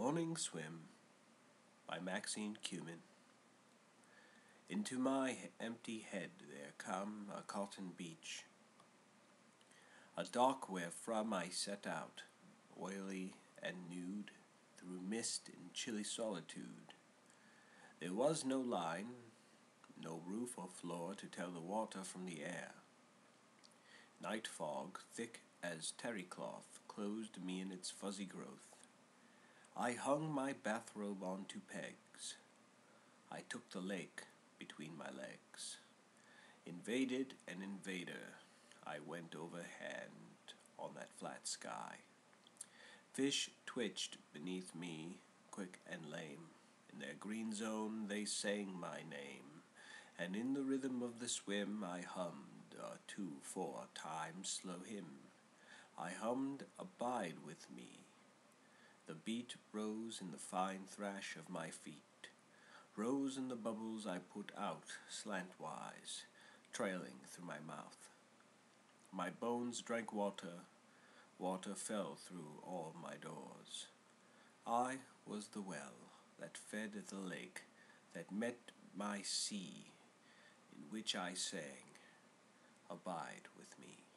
Morning Swim by Maxine Kumin. Into my empty head there come a cotton beach, a dock wherefrom I set out, oily and nude, through mist and chilly solitude. There was no line, no roof or floor to tell the water from the air. Night fog, thick as terry cloth, closed me in its fuzzy growth. I hung my bathrobe on 2 pegs. I took the lake between my legs. Invaded an invader, I went overhand on that flat sky. Fish twitched beneath me, quick and lame. In their green zone they sang my name, and in the rhythm of the swim I hummed a 2-4 time slow hymn. I hummed Abide With Me. The beat rose in the fine thrash of my feet, rose in the bubbles I put out slantwise, trailing through my mouth. My bones drank water, water fell through all my doors. I was the well that fed the lake, that met my sea, in which I sang, Abide with me.